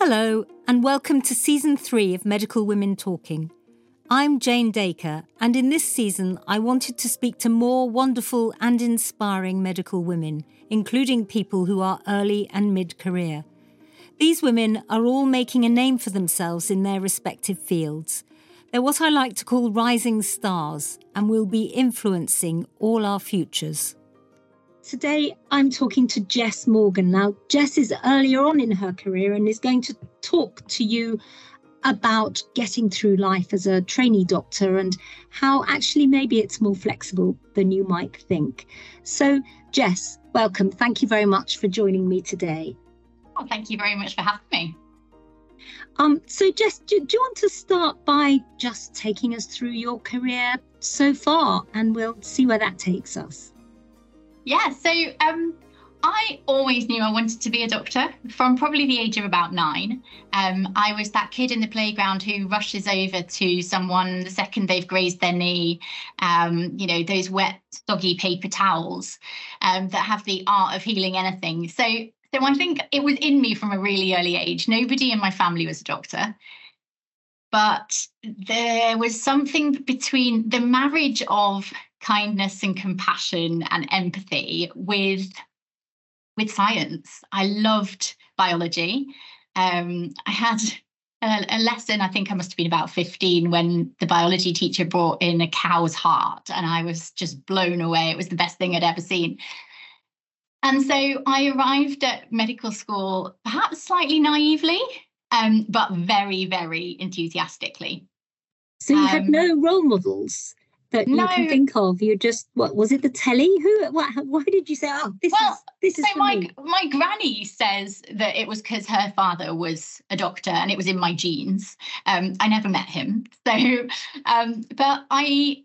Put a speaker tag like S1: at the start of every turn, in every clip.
S1: Hello, and welcome to Season 3 of Medical Women Talking. I'm Jane Dacre, and in this season I wanted to speak to more wonderful and inspiring medical women, including people who are early and mid-career. These women are all making a name for themselves in their respective fields. They're what I like to call rising stars and will be influencing all our futures. Today, I'm talking to Jess Morgan. Now, Jess is earlier on in her career and is going to talk to you about getting through life as a trainee doctor and how actually maybe it's more flexible than you might think. So, Jess, welcome. Thank you very much for joining me today.
S2: Well, thank you very much for having me.
S1: So, Jess, do you want to start by just taking us through your career so far, and we'll see where that takes us?
S2: Yeah, so I always knew I wanted to be a doctor from probably the age of about 9. I was that kid in the playground who rushes over to someone the second they've grazed their knee, those wet, soggy paper towels that have the art of healing anything. So I think it was in me from a really early age. Nobody in my family was a doctor. But there was something between the marriage of kindness and compassion and empathy with science. I loved biology. I had a lesson, I think I must have been about 15, when the biology teacher brought in a cow's heart, and I was just blown away. It was the best thing I'd ever seen. And so I arrived at medical school, perhaps slightly naively, but very, very enthusiastically.
S1: So you had no role models that you can think of? You just, what was it, the telly? Why did you say, this is for me?
S2: My granny says that it was because her father was a doctor and it was in my genes. I never met him. So, but I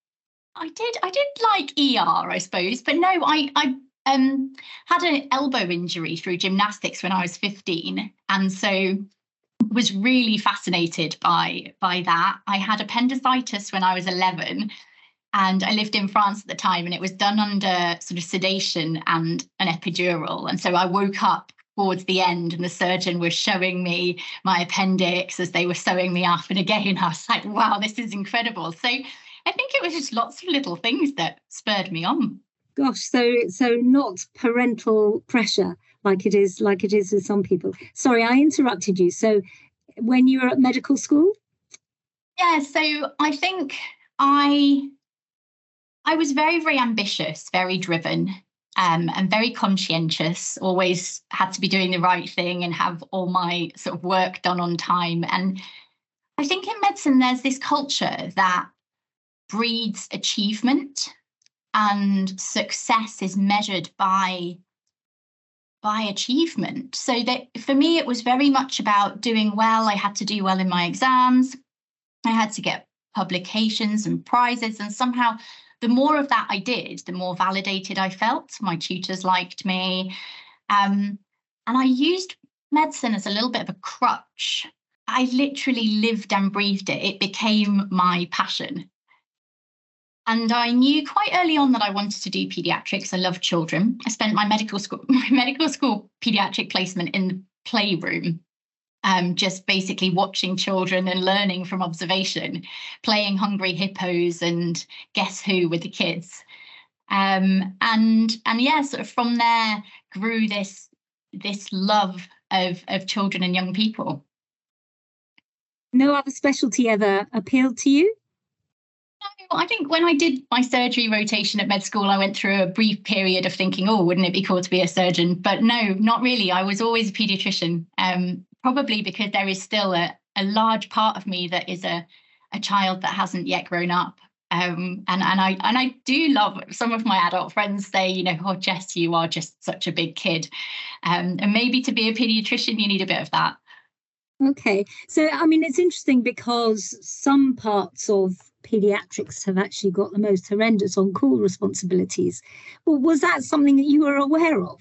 S2: did like ER, I suppose. But no, I had an elbow injury through gymnastics when I was 15. And so was really fascinated by that. I had appendicitis when I was 11, and I lived in France at the time, and it was done under sort of sedation and an epidural. And so I woke up towards the end and the surgeon was showing me my appendix as they were sewing me up. And again, I was like, wow, this is incredible. So I think it was just lots of little things that spurred me on.
S1: Gosh, so not parental pressure like it is with some people. Sorry, I interrupted you. So when you were at medical school?
S2: Yeah, so I think I was very, very ambitious, very driven, and very conscientious, always had to be doing the right thing and have all my sort of work done on time. And I think in medicine, there's this culture that breeds achievement, and success is measured by achievement. So that for me, it was very much about doing well. I had to do well in my exams. I had to get publications and prizes. And somehow the more of that I did, the more validated I felt. My tutors liked me. And I used medicine as a little bit of a crutch. I literally lived and breathed it. It became my passion. And I knew quite early on that I wanted to do pediatrics. I love children. I spent my medical school pediatric placement in the playroom, just basically watching children and learning from observation, playing Hungry Hippos and Guess Who with the kids. And yeah, sort of from there grew this love of children and young people.
S1: No other specialty ever appealed to you?
S2: I think when I did my surgery rotation at med school, I went through a brief period of thinking, oh, wouldn't it be cool to be a surgeon? But no, not really. I was always a pediatrician, probably because there is still a large part of me that is a child that hasn't yet grown up. And I do love, some of my adult friends say, oh, Jess, you are just such a big kid. And maybe to be a pediatrician, you need a bit of that.
S1: Okay. So, I mean, it's interesting because some parts of pediatrics have actually got the most horrendous on-call responsibilities. Well, was that something that you were aware of?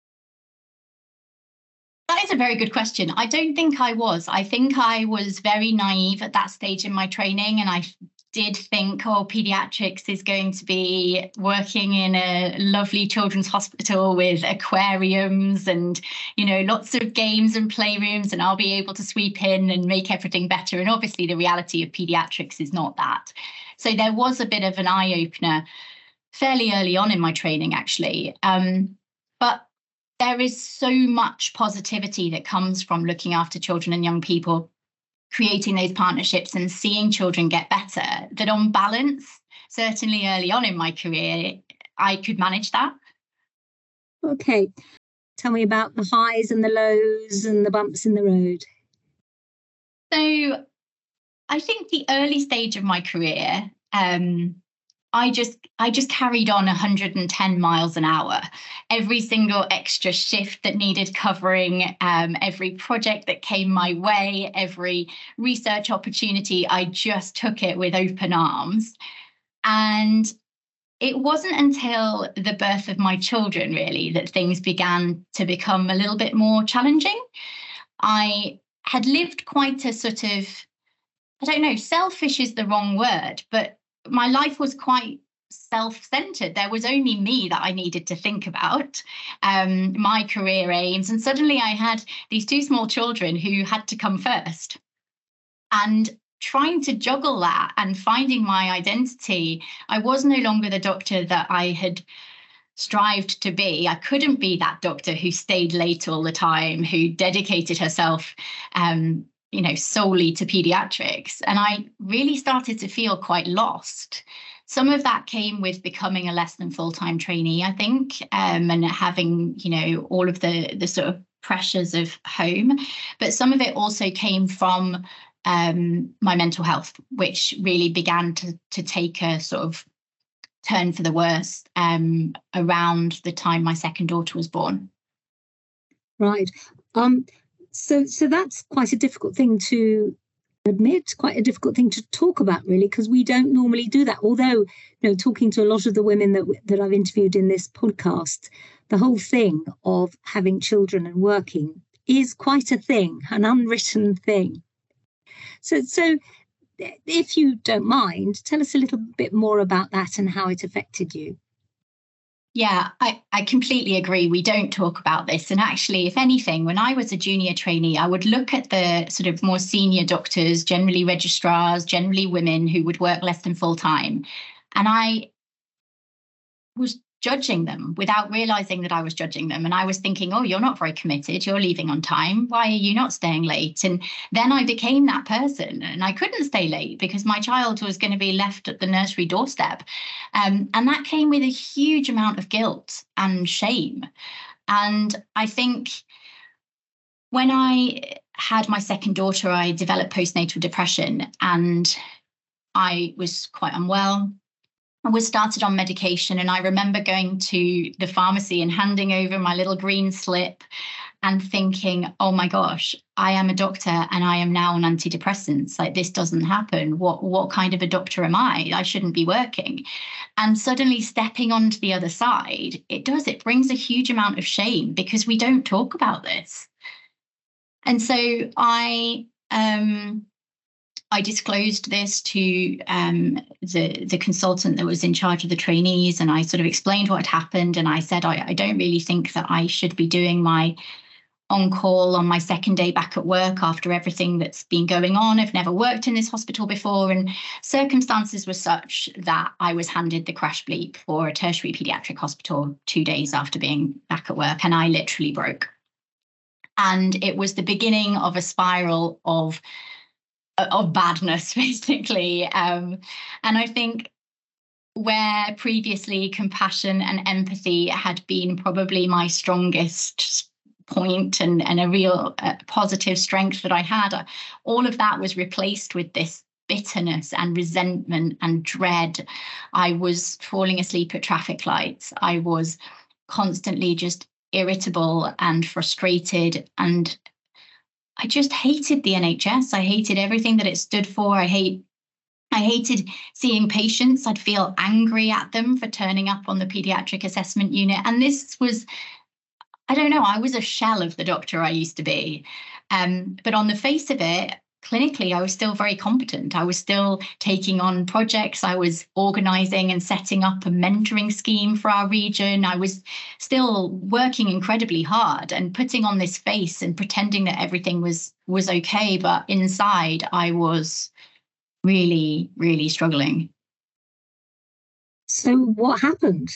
S2: That is a very good question. I don't think I was. I think I was very naive at that stage in my training, and I did think, oh, pediatrics is going to be working in a lovely children's hospital with aquariums and, lots of games and playrooms, and I'll be able to sweep in and make everything better. And obviously the reality of pediatrics is not that. So there was a bit of an eye-opener fairly early on in my training, actually. But there is so much positivity that comes from looking after children and young people, creating those partnerships and seeing children get better, that on balance, certainly early on in my career, I could manage that.
S1: Okay. Tell me about the highs and the lows and the bumps in the road.
S2: So I think the early stage of my career, I just carried on 110 miles an hour. Every single extra shift that needed covering, every project that came my way, every research opportunity, I just took it with open arms. And it wasn't until the birth of my children, really, that things began to become a little bit more challenging. I had lived quite a sort of, I don't know, selfish is the wrong word, but my life was quite self-centered. There was only me that I needed to think about, my career aims. And suddenly I had these two small children who had to come first. And trying to juggle that and finding my identity, I was no longer the doctor that I had strived to be. I couldn't be that doctor who stayed late all the time, who dedicated herself solely to pediatrics. And I really started to feel quite lost. Some of that came with becoming a less than full-time trainee, I think, and having, all of the sort of pressures of home. But some of it also came from my mental health, which really began to take a sort of turn for the worse around the time my second daughter was born.
S1: Right. So that's quite a difficult thing to admit, quite a difficult thing to talk about, really, because we don't normally do that. Although, talking to a lot of the women that I've interviewed in this podcast, the whole thing of having children and working is quite a thing, an unwritten thing. So if you don't mind, tell us a little bit more about that and how it affected you.
S2: Yeah, I completely agree. We don't talk about this. And actually, if anything, when I was a junior trainee, I would look at the sort of more senior doctors, generally registrars, generally women who would work less than full time. And I was judging them without realizing that I was judging them. And I was thinking, oh, you're not very committed. You're leaving on time. Why are you not staying late? And then I became that person, and I couldn't stay late because my child was going to be left at the nursery doorstep. And that came with a huge amount of guilt and shame. And I think when I had my second daughter, I developed postnatal depression and I was quite unwell. I was started on medication, and I remember going to the pharmacy and handing over my little green slip and thinking, oh my gosh, I am a doctor and I am now on antidepressants. Like, this doesn't happen. What kind of a doctor am I? I shouldn't be working. And suddenly stepping onto the other side, it brings a huge amount of shame because we don't talk about this. And so I disclosed this to the consultant that was in charge of the trainees, and I sort of explained what had happened. And I said, I don't really think that I should be doing my on-call on my second day back at work after everything that's been going on. I've never worked in this hospital before, and circumstances were such that I was handed the crash bleep for a tertiary paediatric hospital 2 days after being back at work, and I literally broke. And it was the beginning of a spiral of badness, basically. And I think where previously compassion and empathy had been probably my strongest point and a real positive strength that I had, all of that was replaced with this bitterness and resentment and dread. I was falling asleep at traffic lights. I was constantly just irritable and frustrated, and I just hated the NHS. I hated everything that it stood for. I hated seeing patients. I'd feel angry at them for turning up on the paediatric assessment unit. And this was, I don't know, I was a shell of the doctor I used to be. But on the face of it, clinically, I was still very competent. I was still taking on projects. I was organising and setting up a mentoring scheme for our region. I was still working incredibly hard and putting on this face and pretending that everything was okay. But inside, I was really, really struggling.
S1: So what happened?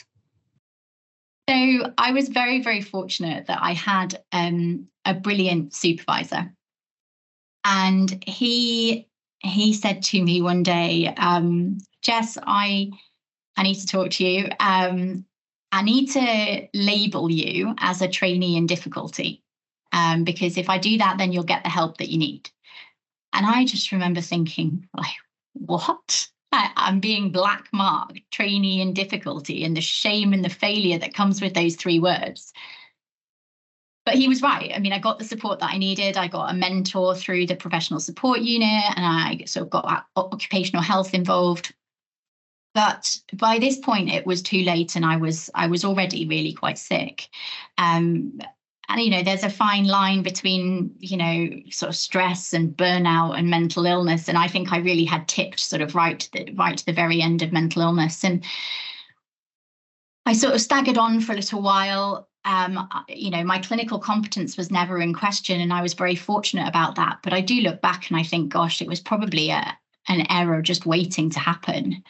S2: So I was very, very fortunate that I had a brilliant supervisor. And he said to me one day, Jess, I need to talk to you. I need to label you as a trainee in difficulty, because if I do that, then you'll get the help that you need. And I just remember thinking, like, what? I'm being black marked, trainee in difficulty, and the shame and the failure that comes with those three words. But he was right. I mean, I got the support that I needed. I got a mentor through the professional support unit, and I sort of got occupational health involved. But by this point, it was too late, and I was already really quite sick. And there's a fine line between sort of stress and burnout and mental illness, and I think I really had tipped sort of right to the very end of mental illness, and I sort of staggered on for a little while. My clinical competence was never in question, and I was very fortunate about that. But I do look back and I think, gosh, it was probably an error just waiting to happen.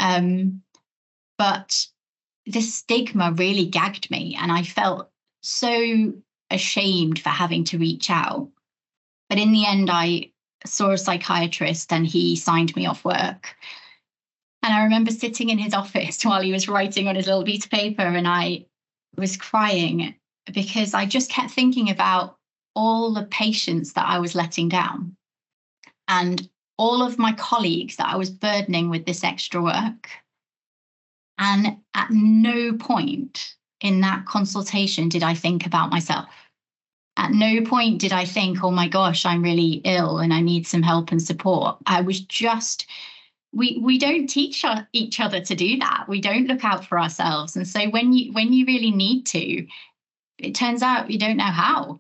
S2: But this stigma really gagged me, and I felt so ashamed for having to reach out. But in the end, I saw a psychiatrist and he signed me off work. And I remember sitting in his office while he was writing on his little piece of paper, and I was crying because I just kept thinking about all the patients that I was letting down and all of my colleagues that I was burdening with this extra work. And at no point in that consultation did I think about myself. At no point did I think, oh my gosh, I'm really ill and I need some help and support. I was just, we don't teach each other to do that. We don't look out for ourselves. And so when you really need to, it turns out you don't know how.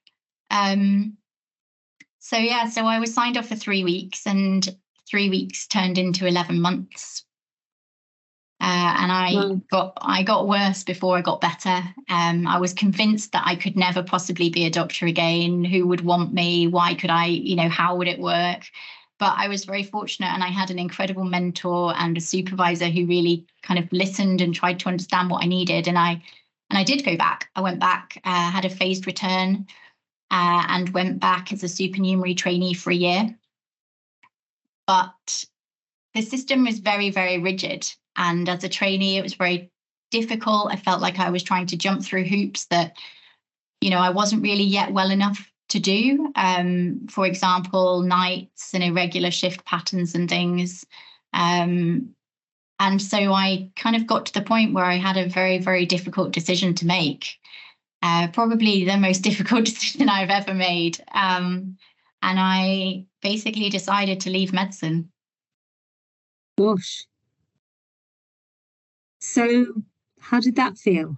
S2: So I was signed off for 3 weeks, and 3 weeks turned into 11 months. And I got worse before I got better. I was convinced that I could never possibly be a doctor again. Who would want me? Why could I, how would it work? But I was very fortunate, and I had an incredible mentor and a supervisor who really kind of listened and tried to understand what I needed. And I did go back. I went back, had a phased return, and went back as a supernumerary trainee for a year. But the system was very, very rigid. And as a trainee, it was very difficult. I felt like I was trying to jump through hoops that, I wasn't really yet well enough to do. For example, nights and irregular shift patterns and things. And so I kind of got to the point where I had a very, very difficult decision to make. Probably the most difficult decision I've ever made. And I basically decided to leave medicine.
S1: Gosh. So how did that feel?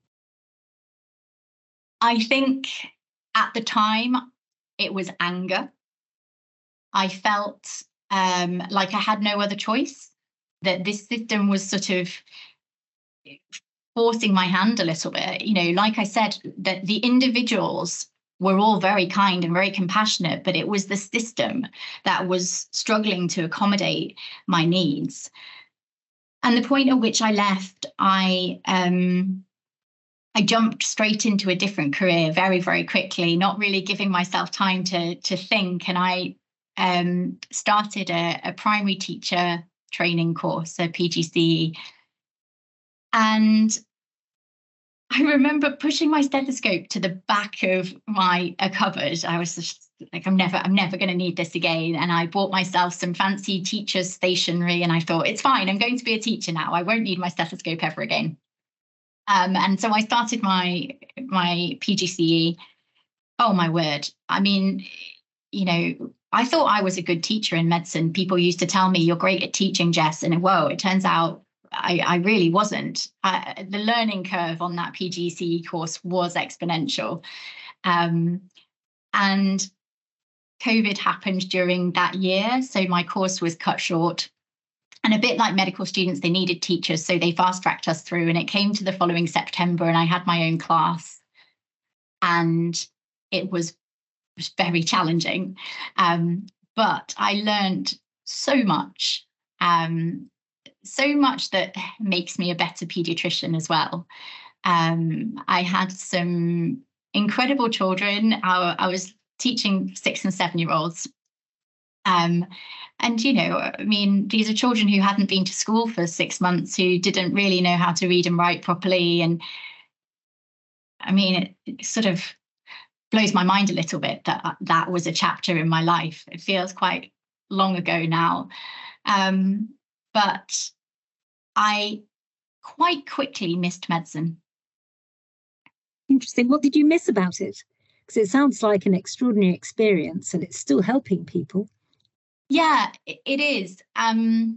S2: I think at the time it was anger. I felt like I had no other choice, that this system was sort of forcing my hand a little bit. Like I said, that the individuals were all very kind and very compassionate, but it was the system that was struggling to accommodate my needs. And the point at which I left, I jumped straight into a different career very, very quickly, not really giving myself time to think. And I started a primary teacher training course, a PGCE. And I remember pushing my stethoscope to the back of a cupboard. I was just like, I'm never going to need this again. And I bought myself some fancy teacher's stationery, and I thought, it's fine, I'm going to be a teacher now. I won't need my stethoscope ever again. And so I started my PGCE. Oh, my word. I mean, I thought I was a good teacher in medicine. People used to tell me, you're great at teaching, Jess. And whoa, it turns out I really wasn't. The learning curve on that PGCE course was exponential. And COVID happened during that year, so my course was cut short. And a bit like medical students, they needed teachers, so they fast-tracked us through. And it came to the following September, and I had my own class. And it was very challenging. But I learned so much that makes me a better pediatrician as well. I had some incredible children. I was teaching 6 and 7-year-olds. And, you know, I mean, these are children who hadn't been to school for 6 months, who didn't really know how to read and write properly. And I mean, it sort of blows my mind a little bit that that was a chapter in my life. It feels quite long ago now. But I quite quickly missed medicine.
S1: Interesting. What did you miss about it? Because it sounds like an extraordinary experience and it's still helping people.
S2: Yeah, it is. I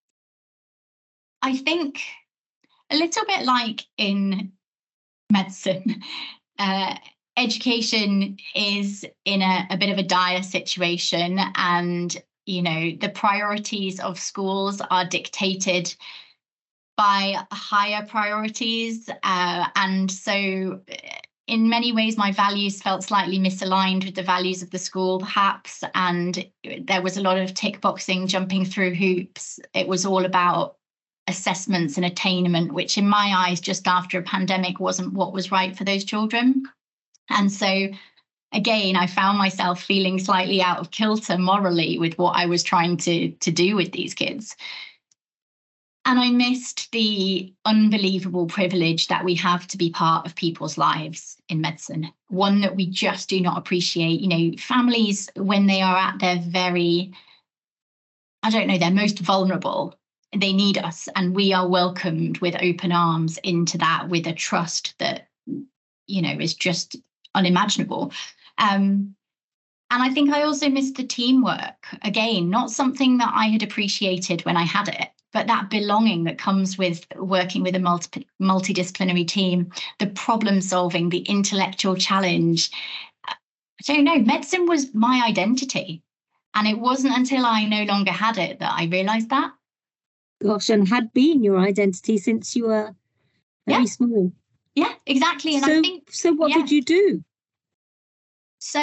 S2: think a little bit like in medicine, education is in a bit of a dire situation, and you know, the priorities of schools are dictated by higher priorities, and so in many ways my values felt slightly misaligned with the values of the school, perhaps, and there was a lot of tick boxing, jumping through hoops. It was all about assessments and attainment, which in my eyes, just after a pandemic, wasn't what was right for those children. And so again, I found myself feeling slightly out of kilter morally with what I was trying to do with these kids. And I missed the unbelievable privilege that we have to be part of people's lives in medicine, one that we just do not appreciate. You know, families, when they are at their very, they're most vulnerable, they need us, and we are welcomed with open arms into that, with a trust that, you know, is just unimaginable. And I think I also missed the teamwork. Again, not something that I had appreciated when I had it, but that belonging that comes with working with a multidisciplinary team, the problem solving, the intellectual challenge. I don't know, medicine was my identity. And it wasn't until I no longer had it that I realised that.
S1: Gosh, and had been your identity since you were very small.
S2: Yeah, exactly. And
S1: so what did you do?
S2: So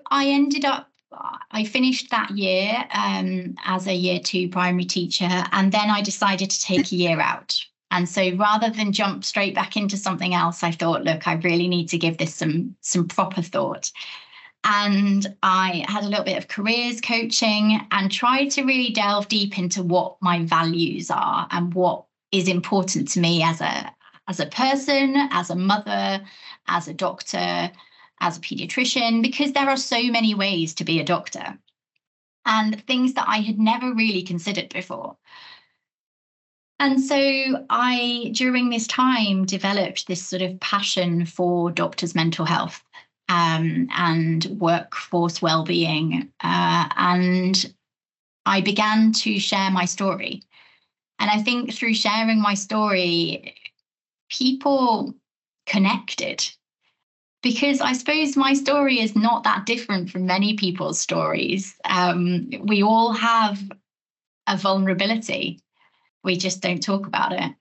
S2: I finished that year as a year 2 primary teacher, and then I decided to take a year out. And so rather than jump straight back into something else, I thought, look, I really need to give this some proper thought. And I had a little bit of careers coaching and tried to really delve deep into what my values are and what is important to me as a person, as a mother, as a doctor, as a pediatrician, because there are so many ways to be a doctor and things that I had never really considered before. And so I, during this time, developed this sort of passion for doctors' mental health and workforce well-being. And I began to share my story. And I think through sharing my story, people connected. Because I suppose my story is not that different from many people's stories. We all have a vulnerability. We just don't talk about it.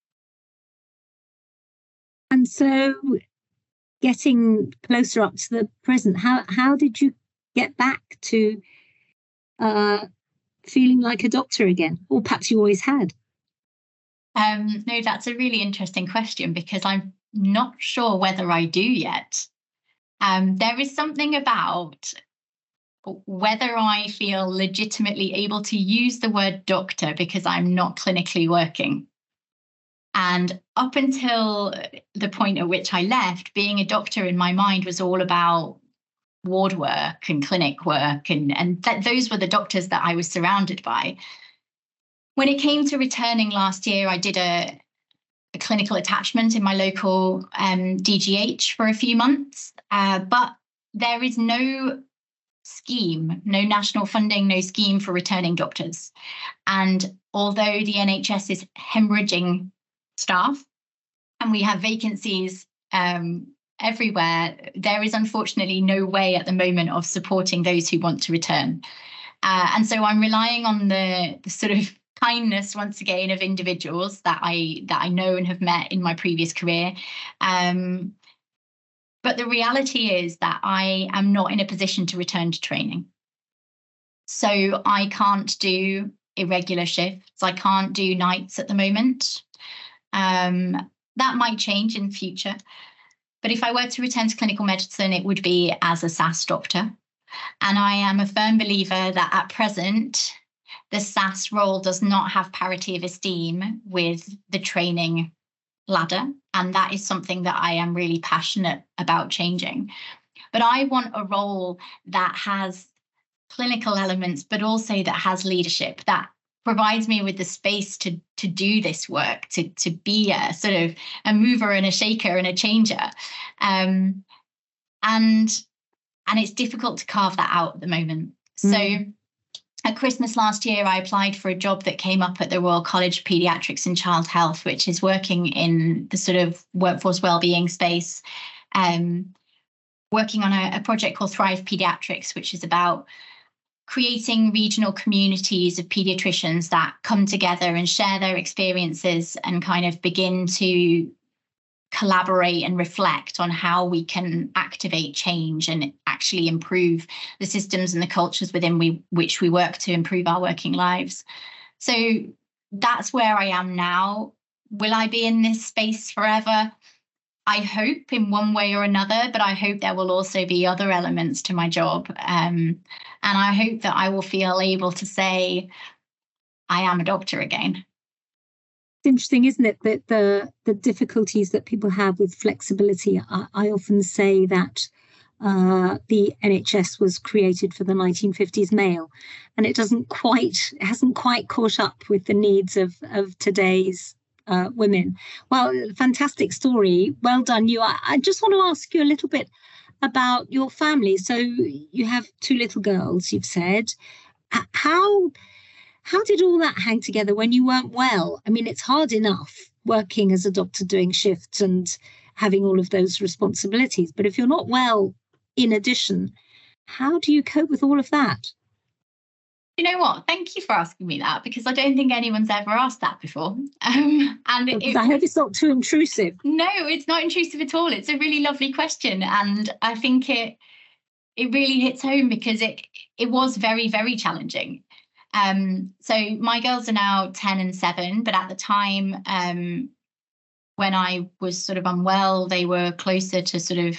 S1: And so getting closer up to the present, how did you get back to feeling like a doctor again? Or perhaps you always had?
S2: No, that's a really interesting question, because I'm not sure whether I do yet. There is something about whether I feel legitimately able to use the word doctor because I'm not clinically working. And up until the point at which I left, being a doctor in my mind was all about ward work and clinic work. And those were the doctors that I was surrounded by. When it came to returning last year, I did a clinical attachment in my local DGH for a few months. But there is no scheme, no national funding, no scheme for returning doctors. And although the NHS is hemorrhaging staff and we have vacancies everywhere, there is unfortunately no way at the moment of supporting those who want to return. And so I'm relying on the sort of kindness once again of individuals that I know and have met in my previous career. But the reality is that I am not in a position to return to training. So I can't do irregular shifts. I can't do nights at the moment. That might change in future. But if I were to return to clinical medicine, it would be as a SAS doctor. And I am a firm believer that at present, the SAS role does not have parity of esteem with the training ladder. And that is something that I am really passionate about changing. But I want a role that has clinical elements, but also that has leadership, that provides me with the space to do this work, to be a sort of a mover and a shaker and a changer. And it's difficult to carve that out at the moment. So at Christmas last year, I applied for a job that came up at the Royal College of Paediatrics and Child Health, which is working in the sort of workforce wellbeing space, working on a project called Thrive Paediatrics, which is about creating regional communities of paediatricians that come together and share their experiences and kind of begin to collaborate and reflect on how we can activate change and actually improve the systems and the cultures within which we work to improve our working lives. So that's where I am now. Will I be in this space forever? I hope in one way or another, but I hope there will also be other elements to my job. And I hope that I will feel able to say, I am a doctor again.
S1: It's interesting, isn't it, that the difficulties that people have with flexibility. I often say that the NHS was created for the 1950s male, and it hasn't quite caught up with the needs of today's women. Well, fantastic story. Well done, you. I just want to ask you a little bit about your family. So you have 2 little girls, you've said. How did all that hang together when you weren't well? I mean, it's hard enough working as a doctor, doing shifts and having all of those responsibilities. But if you're not well, in addition, how do you cope with all of that?
S2: You know what? Thank you for asking me that, because I don't think anyone's ever asked that before.
S1: I hope it's not too intrusive.
S2: No, it's not intrusive at all. It's a really lovely question. And I think it really hits home because it was very, very challenging. So my girls are now 10 and 7, but at the time when I was sort of unwell, they were closer to sort of,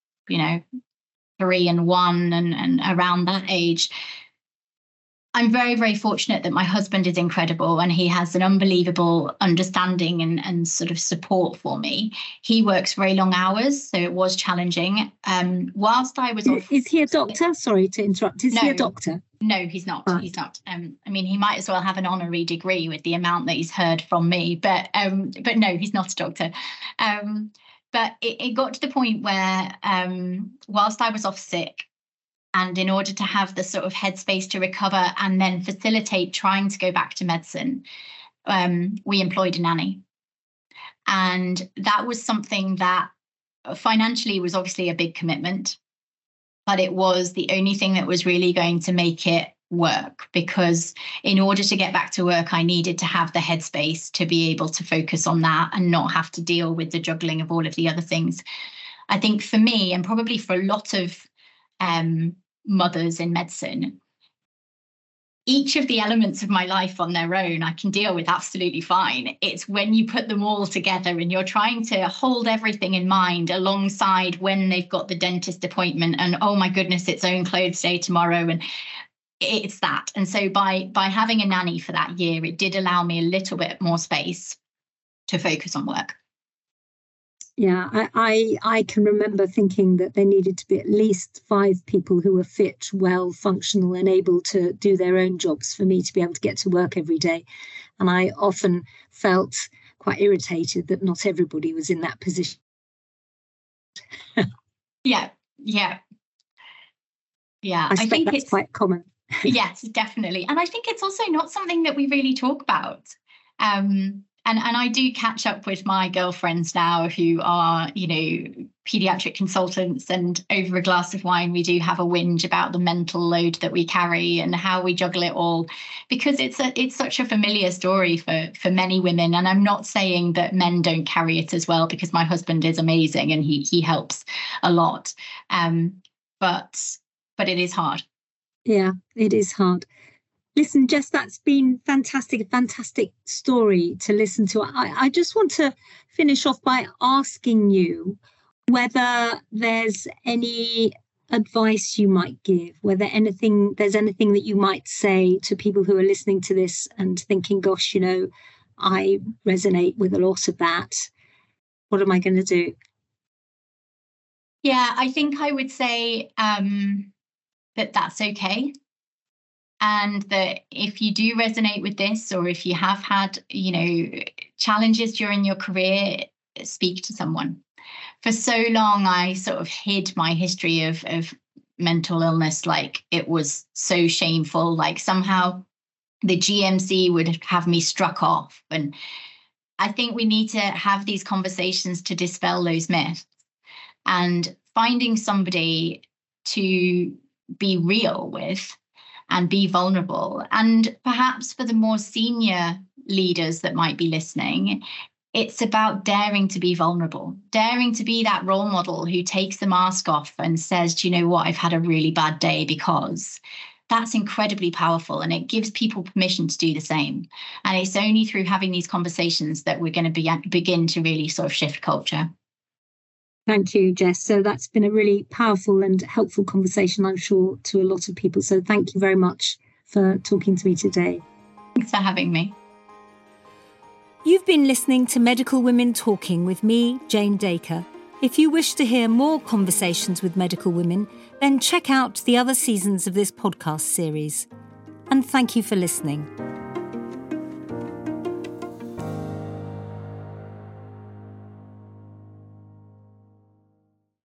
S2: 3 and 1 and around that age. I'm very, very fortunate that my husband is incredible and he has an unbelievable understanding and sort of support for me. He works very long hours, so it was challenging. Whilst I was off...
S1: Is he a doctor? Sorry to interrupt. Is he a doctor?
S2: No, he's not. Right. He's not. He might as well have an honorary degree with the amount that he's heard from me, but no, he's not a doctor. But it got to the point where whilst I was off sick, and in order to have the sort of headspace to recover and then facilitate trying to go back to medicine, we employed a nanny. And that was something that financially was obviously a big commitment, but it was the only thing that was really going to make it work, because in order to get back to work, I needed to have the headspace to be able to focus on that and not have to deal with the juggling of all of the other things. I think for me, and probably for a lot of mothers in medicine, each of the elements of my life on their own I can deal with absolutely fine. It's when you put them all together and you're trying to hold everything in mind alongside when they've got the dentist appointment and, oh my goodness, it's own clothes day tomorrow, and it's that. And so by having a nanny for that year, it did allow me a little bit more space to focus on work.
S1: Yeah, I can remember thinking that there needed to be at least 5 people who were fit, well, functional and able to do their own jobs for me to be able to get to work every day. And I often felt quite irritated that not everybody was in that position.
S2: Yeah.
S1: I think that's quite common.
S2: Yes, definitely. And I think it's also not something that we really talk about. And I do catch up with my girlfriends now who are, paediatric consultants, and over a glass of wine, we do have a whinge about the mental load that we carry and how we juggle it all, because it's such a familiar story for many women. And I'm not saying that men don't carry it as well, because my husband is amazing and he helps a lot. But it is hard.
S1: Yeah, it is hard. Listen, Jess, that's been fantastic story to listen to. I just want to finish off by asking you whether there's any advice you might give, whether there's anything that you might say to people who are listening to this and thinking, gosh, I resonate with a lot of that. What am I going to do?
S2: Yeah, I think I would say that's okay. And that if you do resonate with this, or if you have had, challenges during your career, speak to someone. For so long, I sort of hid my history of mental illness, like it was so shameful, like somehow the GMC would have me struck off. And I think we need to have these conversations to dispel those myths, and finding somebody to be real with and be vulnerable. And perhaps for the more senior leaders that might be listening, it's about daring to be vulnerable, daring to be that role model who takes the mask off and says, do you know what, I've had a really bad day, because that's incredibly powerful, and it gives people permission to do the same. And it's only through having these conversations that we're going to begin to really sort of shift culture.
S1: Thank you, Jess. So that's been a really powerful and helpful conversation, I'm sure, to a lot of people. So thank you very much for talking to me today.
S2: Thanks for having me.
S1: You've been listening to Medical Women Talking with me, Jane Dacre. If you wish to hear more conversations with medical women, then check out the other seasons of this podcast series. And thank you for listening.